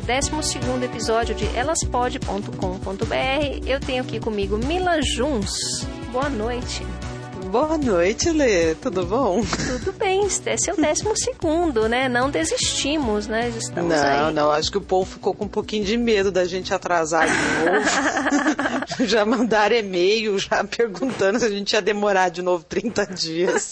12º episódio de elaspod.com.br. Eu tenho aqui comigo Mila Juns. Boa noite. Boa noite, Lê. Tudo bom? Tudo bem. Esse é o 12º, né? Não desistimos, né? Estamos aí. Não. Acho que o povo ficou com um pouquinho de medo da gente atrasar de novo. Já mandaram e-mail, já perguntando se a gente ia demorar de novo 30 dias.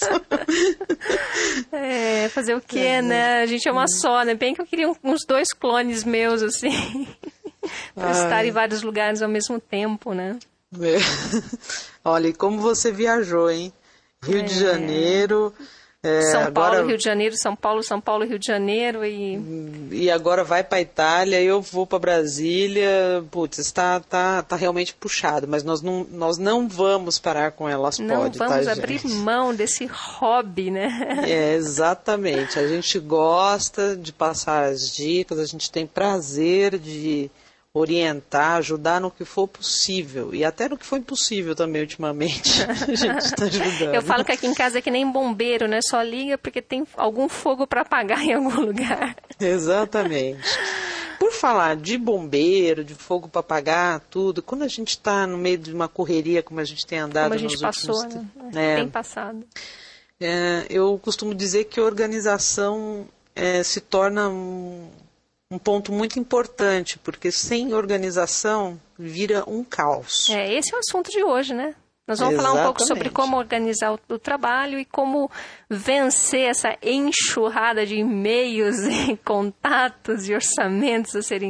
Fazer o quê, né? A gente é uma só, né? Bem que eu queria uns 2 clones meus, assim. Pra estar em vários lugares ao mesmo tempo, né? Olha, e como você viajou, hein? Rio de Janeiro... São Paulo, Rio de Janeiro, São Paulo, Rio de Janeiro e agora vai para Itália, eu vou para Brasília. Putz, está realmente puxado, mas nós não vamos parar com elas. Não vamos abrir mão desse hobby, né? Exatamente. A gente gosta de passar as dicas, a gente tem prazer de orientar, ajudar no que for possível. E até no que foi impossível também, ultimamente. A gente está ajudando. Eu falo que aqui em casa é que nem bombeiro, né? Só liga porque tem algum fogo para apagar em algum lugar. Exatamente. Por falar de bombeiro, de fogo para apagar, tudo, quando a gente está no meio de uma correria, como a gente tem andado nos últimos... Como a gente passou, né? Tem passado. Eu costumo dizer que a organização se torna um ponto muito importante, porque sem organização vira um caos. Esse é o assunto de hoje, né? Nós vamos falar um pouco sobre como organizar o trabalho e como vencer essa enxurrada de e-mails e contatos e orçamentos a serem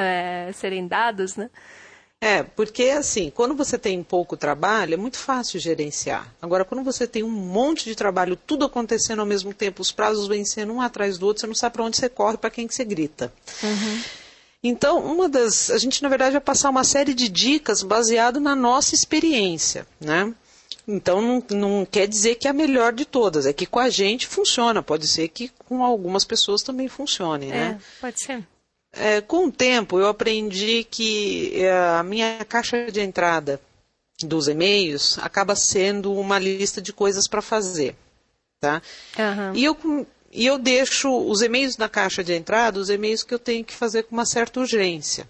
dados, né? Porque assim, quando você tem pouco trabalho, é muito fácil gerenciar. Agora, quando você tem um monte de trabalho, tudo acontecendo ao mesmo tempo, os prazos vencendo um atrás do outro, você não sabe para onde você corre, para quem que você grita. Uhum. Então, a gente, na verdade, vai passar uma série de dicas baseado na nossa experiência, né? Então, não quer dizer que é a melhor de todas, é que com a gente funciona, pode ser que com algumas pessoas também funcione, né? Pode ser. Com o tempo, eu aprendi que a minha caixa de entrada dos e-mails acaba sendo uma lista de coisas para fazer, tá? Uhum. E eu deixo os e-mails na caixa de entrada, os e-mails que eu tenho que fazer com uma certa urgência.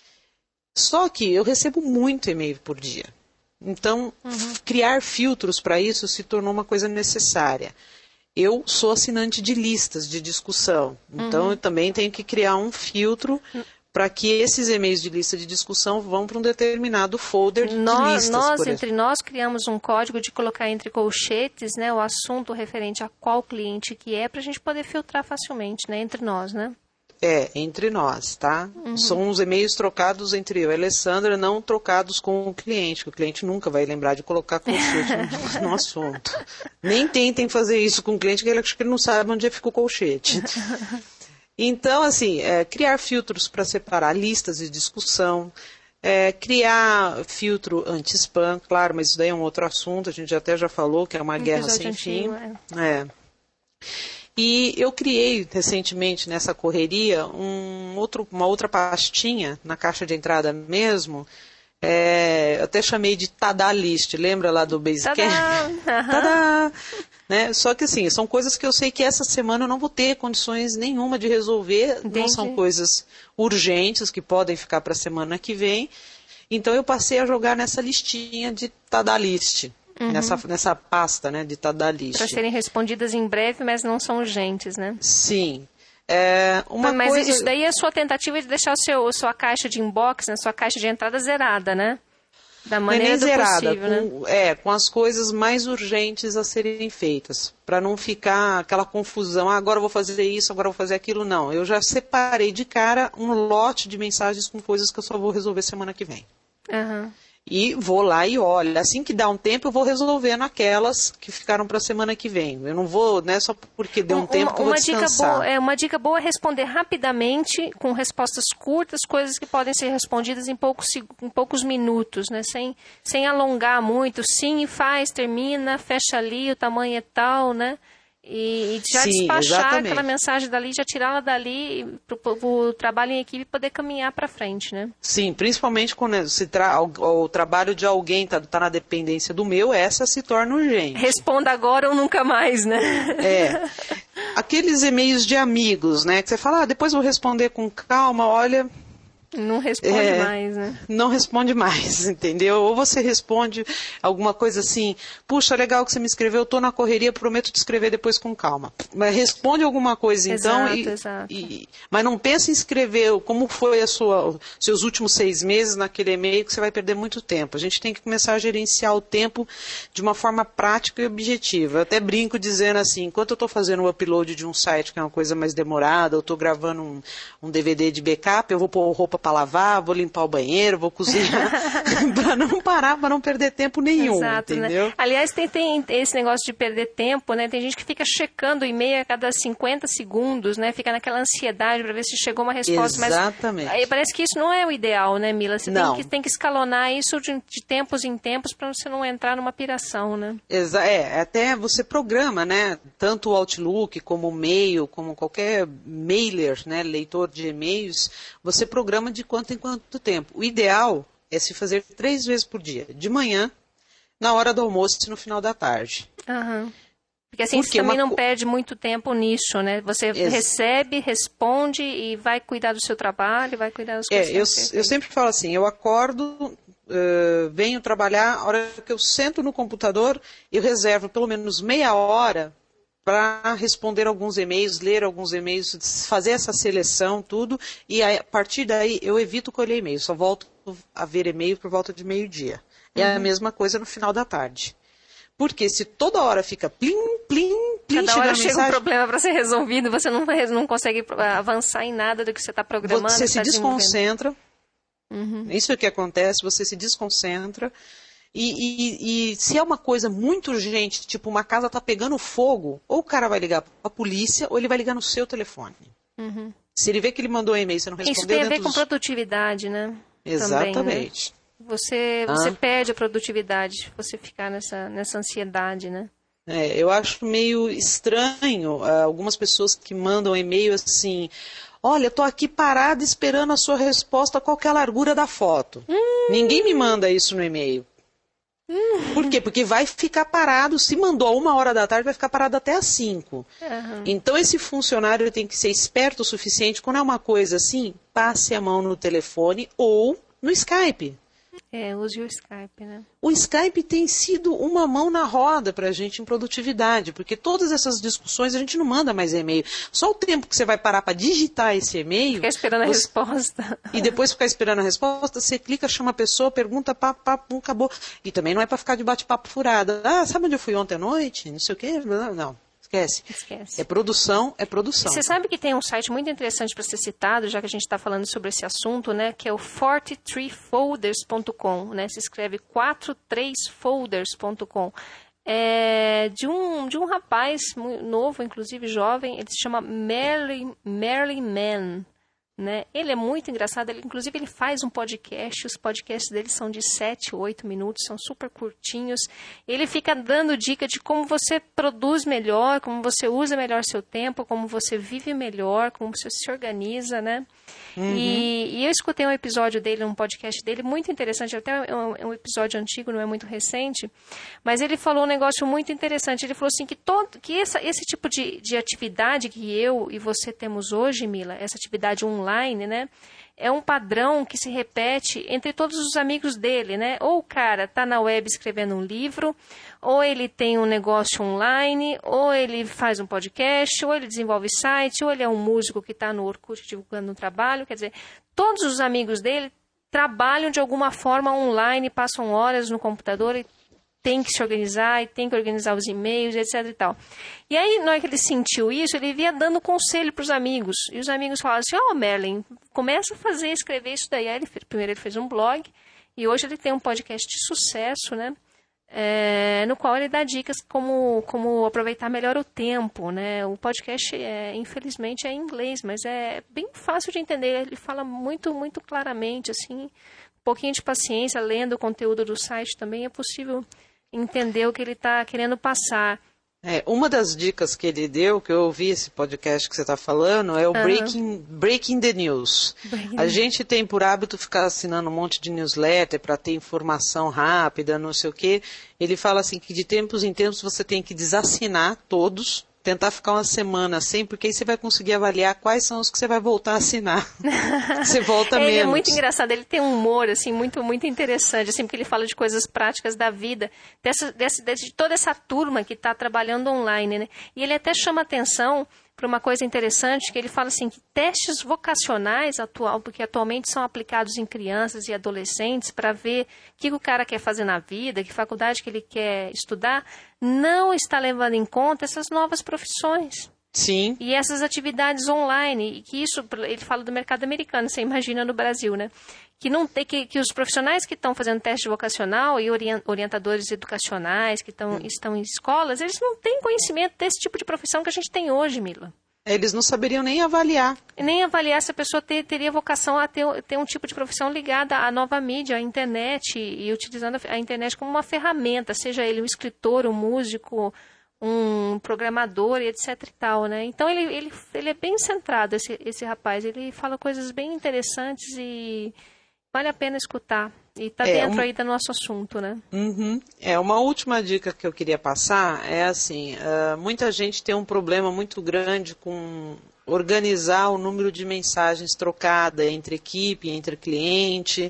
Só que eu recebo muito e-mail por dia. Então, criar filtros para isso se tornou uma coisa necessária. Eu sou assinante de listas de discussão, então eu também tenho que criar um filtro para que esses e-mails de lista de discussão vão para um determinado folder de listas. Entre nós criamos um código de colocar entre colchetes, né, o assunto referente a qual cliente que é, para a gente poder filtrar facilmente, né, entre nós, né? Entre nós, tá? São os e-mails trocados entre eu e a Alessandra, não trocados com o cliente, que o cliente nunca vai lembrar de colocar colchete no assunto. Nem tentem fazer isso com o cliente, que ele acha que ele não sabe onde fica o colchete. Então, assim, criar filtros para separar listas de discussão, criar filtro anti-spam, claro, mas isso daí é um outro assunto, a gente até já falou que é uma guerra sem fim. E eu criei recentemente nessa correria uma outra pastinha na caixa de entrada mesmo, eu até chamei de Tada List, lembra lá do Basecamp? Tadá! Né? Só que assim, são coisas que eu sei que essa semana eu não vou ter condições nenhuma de resolver, Entendi. Não são coisas urgentes que podem ficar para a semana que vem, então eu passei a jogar nessa listinha de Tada List. Nessa pasta, né, de Tada List. Para serem respondidas em breve, mas não são urgentes, né? Sim. Mas isso daí é a sua tentativa de deixar sua caixa de inbox, né, sua caixa de entrada zerada, né? Da maneira do possível, né? Com as coisas mais urgentes a serem feitas. Para não ficar aquela confusão, agora eu vou fazer isso, agora eu vou fazer aquilo. Não, eu já separei de cara um lote de mensagens com coisas que eu só vou resolver semana que vem. E vou lá e olho. Assim que dá um tempo, eu vou resolvendo aquelas que ficaram para a semana que vem. Eu não vou, né, só porque deu um tempo que eu vou descansar. Uma dica boa é responder rapidamente, com respostas curtas, coisas que podem ser respondidas em poucos minutos, né? Sem alongar muito. Sim, faz, termina, fecha ali, o tamanho é tal, né? E já despachar exatamente. Aquela mensagem dali, já tirá-la dali para o trabalho em equipe poder caminhar para frente, né? Sim, principalmente quando o trabalho de alguém está na dependência do meu, essa se torna urgente. Responda agora ou nunca mais, né? Aqueles e-mails de amigos, né? Que você fala, depois eu vou responder com calma, olha... Não responde mais, né? Não responde mais, entendeu? Ou você responde alguma coisa assim, puxa, legal que você me escreveu, eu tô na correria, prometo te escrever depois com calma. Mas responde alguma coisa então, exato. Mas não pense em escrever como foi seus últimos 6 meses naquele e-mail, que você vai perder muito tempo. A gente tem que começar a gerenciar o tempo de uma forma prática e objetiva. Eu até brinco dizendo assim, enquanto eu estou fazendo o upload de um site que é uma coisa mais demorada, eu estou gravando um DVD de backup, eu vou pôr roupa para lavar, vou limpar o banheiro, vou cozinhar, para não parar, para não perder tempo nenhum, exato, entendeu? Né? Aliás, tem esse negócio de perder tempo, né? Tem gente que fica checando o e-mail a cada 50 segundos, né? Fica naquela ansiedade para ver se chegou uma resposta. Exatamente. Mas aí parece que isso não é o ideal, né, Mila? Você tem que escalonar isso de tempos em tempos para você não entrar numa piração, né? Até você programa, né? Tanto o Outlook como o Mail, como qualquer mailer, né? Leitor de e-mails, você programa de quanto em quanto tempo. O ideal é se fazer 3 vezes por dia. De manhã, na hora do almoço e no final da tarde. Uhum. Porque assim você também não perde muito tempo nisso, né? Você recebe, responde e vai cuidar do seu trabalho, vai cuidar das coisas. Eu sempre falo assim, eu acordo, venho trabalhar, a hora que eu sento no computador, eu reservo pelo menos meia hora para responder alguns e-mails, ler alguns e-mails, fazer essa seleção, tudo, e a partir daí eu evito colher e-mail, só volto a ver e-mail por volta de meio-dia. É a mesma coisa no final da tarde. Porque se toda hora fica plim, plim, plim, cada hora chega um problema para ser resolvido, você não consegue avançar em nada do que você está programando. Você se desconcentra, isso é o que acontece, você se desconcentra. E se é uma coisa muito urgente, tipo uma casa está pegando fogo, ou o cara vai ligar para a polícia, ou ele vai ligar no seu telefone. Se ele vê que ele mandou um e-mail e você não respondeu... Isso tem a ver com produtividade, né? Exatamente. Também, né? Você perde a produtividade, você ficar nessa ansiedade, né? Eu acho meio estranho algumas pessoas que mandam e-mail assim... Olha, estou aqui parada esperando a sua resposta, qual que é a largura da foto? Ninguém me manda isso no e-mail. Por quê? Porque vai ficar parado, se mandou a 1h da tarde, vai ficar parado até às 5. Então esse funcionário tem que ser esperto o suficiente, quando é uma coisa assim, passe a mão no telefone ou no Skype. Use o Skype, né? O Skype tem sido uma mão na roda para a gente em produtividade, porque todas essas discussões a gente não manda mais e-mail. Só o tempo que você vai parar para digitar esse e-mail... Ficar esperando a resposta. E depois ficar esperando a resposta, você clica, chama a pessoa, pergunta, papo, acabou. E também não é para ficar de bate-papo furada. Sabe onde eu fui ontem à noite? Não sei o quê. Não. Esquece. É produção. Você sabe que tem um site muito interessante para ser citado, já que a gente está falando sobre esse assunto, né? Que é o 43folders.com, né? Se escreve 43folders.com. De um rapaz novo, inclusive jovem, ele se chama Merlin Man. Né? Ele é muito engraçado, inclusive ele faz um podcast, os podcasts dele são de 7, 8 minutos, são super curtinhos. Ele fica dando dica de como você produz melhor, como você usa melhor seu tempo, como você vive melhor, como você se organiza, né? E eu escutei um episódio dele, um podcast dele, muito interessante, até um episódio antigo, não é muito recente, mas ele falou um negócio muito interessante. Ele falou assim que esse tipo de atividade que eu e você temos hoje, Mila, essa atividade online, né, é um padrão que se repete entre todos os amigos dele, né? Ou o cara está na web escrevendo um livro, ou ele tem um negócio online, ou ele faz um podcast, ou ele desenvolve site, ou ele é um músico que está no Orkut divulgando um trabalho. Quer dizer, todos os amigos dele trabalham de alguma forma online, passam horas no computador e tem que se organizar, e tem que organizar os e-mails, etc e tal. E aí, na hora que ele sentiu isso, ele vinha dando conselho para os amigos. E os amigos falavam assim, Merlin, começa a escrever isso daí. Aí primeiro ele fez um blog, e hoje ele tem um podcast de sucesso, né? No qual ele dá dicas como aproveitar melhor o tempo, né? O podcast, infelizmente, é em inglês, mas é bem fácil de entender. Ele fala muito, muito claramente, assim, um pouquinho de paciência, lendo o conteúdo do site também é possível entender o que ele está querendo passar. Uma das dicas que ele deu, que eu ouvi esse podcast que você está falando, é o Breaking the News. A gente tem por hábito ficar assinando um monte de newsletter para ter informação rápida, não sei o quê. Ele fala assim que de tempos em tempos você tem que desassinar todos tentar ficar uma semana sem, porque aí você vai conseguir avaliar quais são os que você vai voltar a assinar. Você volta menos. Ele é muito engraçado, ele tem um humor, assim, muito, muito interessante, assim, porque ele fala de coisas práticas da vida, de toda essa turma que está trabalhando online, né? E ele até chama atenção para uma coisa interessante, que ele fala assim, que testes vocacionais porque atualmente são aplicados em crianças e adolescentes para ver o que o cara quer fazer na vida, que faculdade que ele quer estudar, não está levando em conta essas novas profissões. Sim. E essas atividades online, e que isso, ele fala do mercado americano, você imagina no Brasil, né? Que, não tem, que os profissionais que estão fazendo teste vocacional e orientadores educacionais que estão em escolas, eles não têm conhecimento desse tipo de profissão que a gente tem hoje, Mila. Eles não saberiam nem avaliar. Nem avaliar se a pessoa teria vocação a ter um tipo de profissão ligada à nova mídia, à internet, e utilizando a internet como uma ferramenta, seja ele um escritor, um músico, um programador, etc e tal, né? Então ele é bem centrado, esse rapaz. Ele fala coisas bem interessantes e vale a pena escutar. E está dentro aí do nosso assunto, né? Uhum. Uma última dica que eu queria passar é assim, muita gente tem um problema muito grande com organizar o número de mensagens trocada entre equipe, entre cliente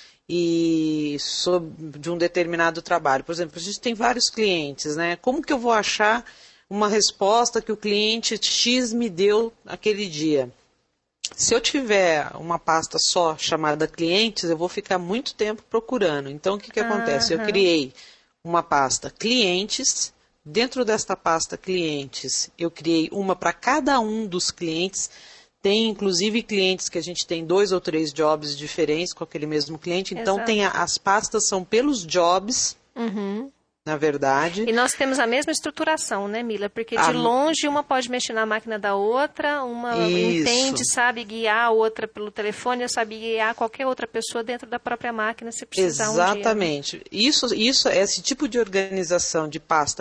e de um determinado trabalho. Por exemplo, a gente tem vários clientes, né? Como que eu vou achar uma resposta que o cliente X me deu aquele dia? Se eu tiver uma pasta só chamada clientes, eu vou ficar muito tempo procurando. Então, o que acontece? Eu criei uma pasta clientes. Dentro desta pasta clientes, eu criei uma para cada um dos clientes. Tem, inclusive, clientes que a gente tem 2 ou 3 jobs diferentes com aquele mesmo cliente. Então, as pastas são pelos jobs. Na verdade. E nós temos a mesma estruturação, né, Mila? Porque de longe uma pode mexer na máquina da outra, uma entende, sabe guiar a outra pelo telefone, sabe guiar qualquer outra pessoa dentro da própria máquina se precisar. Exatamente. Esse tipo de organização de pasta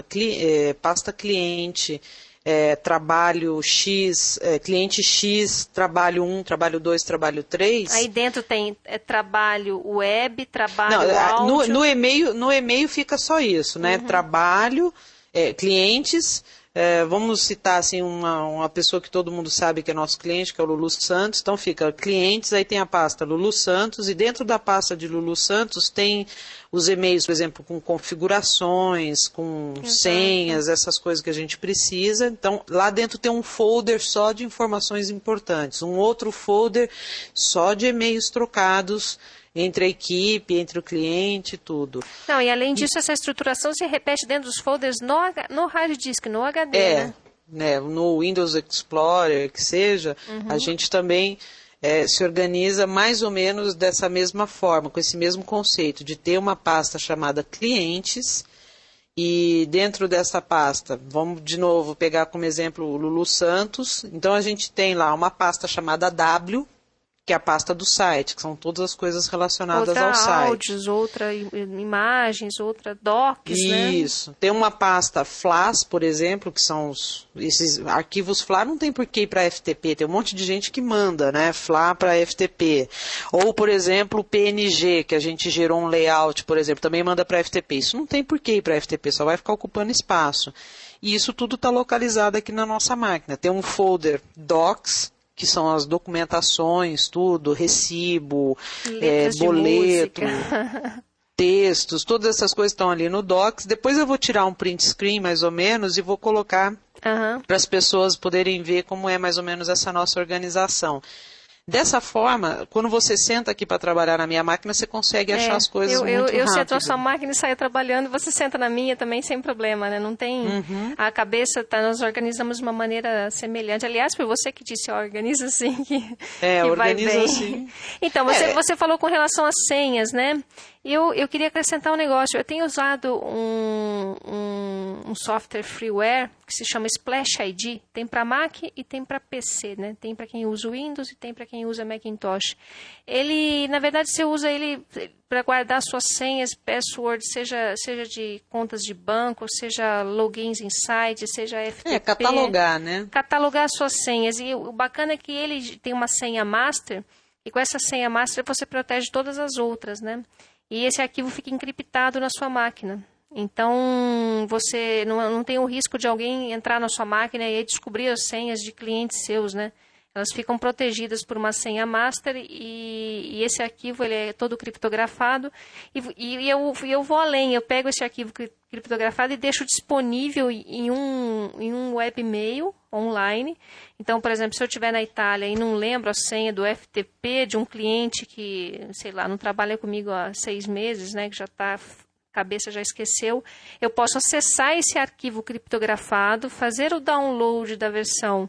cliente, trabalho X, cliente X, trabalho 1, trabalho 2, trabalho 3. Aí dentro tem trabalho web, trabalho áudio. No e-mail fica só isso, né? Trabalho, clientes, vamos citar assim, uma pessoa que todo mundo sabe que é nosso cliente, que é o Lulu Santos. Então fica clientes, aí tem a pasta Lulu Santos, e dentro da pasta de Lulu Santos tem os e-mails, por exemplo, com configurações, com senhas, essas coisas que a gente precisa. Então, lá dentro tem um folder só de informações importantes, um outro folder só de e-mails trocados entre a equipe, entre o cliente, tudo. Não, e além disso, essa estruturação se repete dentro dos folders no hard disk, no HD, né? No Windows Explorer, que seja, a gente também se organiza mais ou menos dessa mesma forma, com esse mesmo conceito, de ter uma pasta chamada clientes, e dentro dessa pasta, vamos de novo pegar como exemplo o Lulu Santos, então a gente tem lá uma pasta chamada W, que é a pasta do site, que são todas as coisas relacionadas ao site. Áudios, outra imagens, outra docs, né? Isso. Tem uma pasta FLAS, por exemplo, que são esses arquivos FLA, não tem por que ir para FTP, tem um monte de gente que manda, né, FLA para FTP. Ou, por exemplo, o PNG, que a gente gerou um layout, por exemplo, também manda para FTP. Isso não tem por que ir para FTP, só vai ficar ocupando espaço. E isso tudo está localizado aqui na nossa máquina. Tem um folder Docs, que são as documentações, tudo, recibo, boleto, textos, todas essas coisas estão ali no Docs. Depois eu vou tirar um print screen, mais ou menos, e vou colocar para as pessoas poderem ver como é mais ou menos essa nossa organização. Dessa forma, quando você senta aqui para trabalhar na minha máquina, você consegue achar as coisas muito rápido. Eu sento na sua máquina e saio trabalhando, você senta na minha também sem problema, né? Não tem... A cabeça, nós organizamos de uma maneira semelhante. Aliás, foi você que disse, organiza assim, que organiza vai bem. assim. Então, você falou com relação às senhas, né? Eu queria acrescentar um negócio. Eu tenho usado um software freeware que se chama Splash ID. Tem para Mac e tem para PC, né? Tem para quem usa o Windows e tem para quem usa Macintosh. Ele, na verdade, você usa ele para guardar suas senhas, passwords, seja de contas de banco, seja logins em sites, seja FTP. Catalogar, né? Catalogar suas senhas. E o bacana é que ele tem uma senha master, e com essa senha master você protege todas as outras, né? E esse arquivo fica encriptado na sua máquina. Então, você não tem o risco de alguém entrar na sua máquina e descobrir as senhas de clientes seus, né? Elas ficam protegidas por uma senha master e esse arquivo ele é todo criptografado. E eu vou além, eu pego esse arquivo criptografado e deixo disponível em um webmail online. Então, por exemplo, se eu estiver na Itália e não lembro a senha do FTP de um cliente que, sei lá, não trabalha comigo há 6 meses, né, que já está... cabeça já esqueceu, eu posso acessar esse arquivo criptografado, fazer o download da versão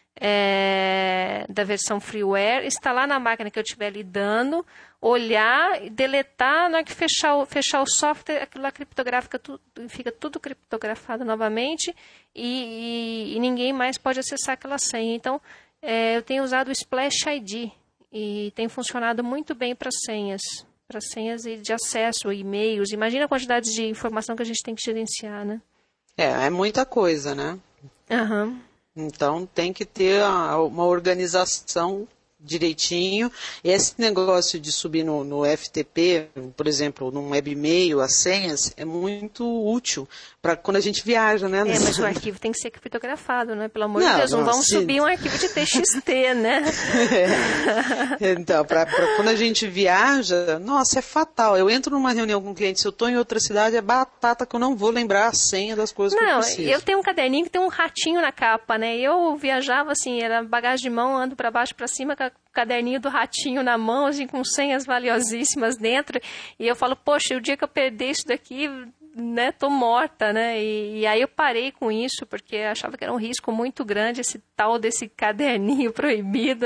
freeware, instalar na máquina que eu estiver lidando, olhar, deletar, na hora que fechar o software, aquilo lá fica tudo criptografado novamente e ninguém mais pode acessar aquela senha. Então, eu tenho usado o Splash ID e tem funcionado muito bem para senhas de acesso, e-mails. Imagina a quantidade de informação que a gente tem que gerenciar, né? É muita coisa, né? Aham. Então tem que ter uma organização direitinho. E esse negócio de subir no FTP, por exemplo, num webmail, as senhas, é muito útil para quando a gente viaja, né? Mas o arquivo tem que ser criptografado, né? Pelo amor de Deus, não vamos subir um arquivo de TXT, né? Então, quando a gente viaja, nossa, é fatal. Eu entro numa reunião com um cliente, se eu estou em outra cidade, é batata que eu não vou lembrar a senha das coisas que eu preciso. Não, eu tenho um caderninho que tem um ratinho na capa, né? Eu viajava assim, era bagagem de mão, ando para baixo, para cima, com o caderninho do ratinho na mão, assim, com senhas valiosíssimas dentro. E eu falo, poxa, o dia que eu perder isso daqui, né, tô morta, né? E aí eu parei com isso, porque achava que era um risco muito grande esse tal desse caderninho proibido.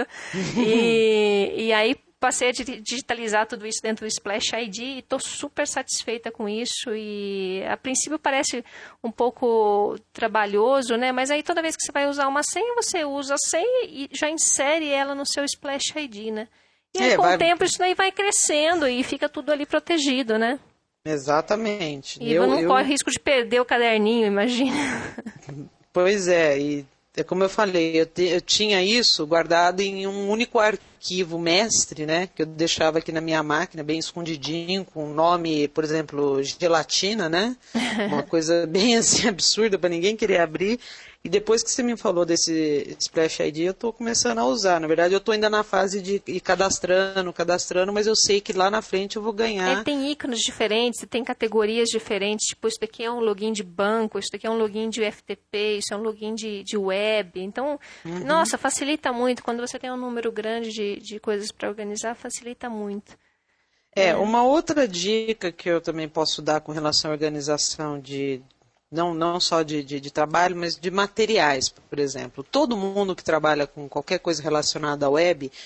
E aí passei a digitalizar tudo isso dentro do Splash ID e estou super satisfeita com isso. E a princípio parece um pouco trabalhoso, né? Mas aí toda vez que você vai usar uma senha, você usa a senha e já insere ela no seu Splash ID, né? E aí com o tempo isso daí vai crescendo e fica tudo ali protegido, né? Exatamente. E não corre risco de perder o caderninho, imagina. Pois é, e é como eu falei, eu tinha isso guardado em um único arquivo mestre, né, que eu deixava aqui na minha máquina, bem escondidinho, com nome, por exemplo, gelatina, né, uma coisa bem assim absurda para ninguém querer abrir. E depois que você me falou desse Splash ID, eu estou começando a usar. Na verdade, eu estou ainda na fase de ir cadastrando, mas eu sei que lá na frente eu vou ganhar. Tem ícones diferentes, tem categorias diferentes. Tipo, isso daqui é um login de banco, isso daqui é um login de FTP, isso é um login de web. Então, nossa, facilita muito. Quando você tem um número grande de coisas para organizar, facilita muito. Uma outra dica que eu também posso dar com relação à organização não só de trabalho, mas de materiais, por exemplo. Todo mundo que trabalha com qualquer coisa relacionada à web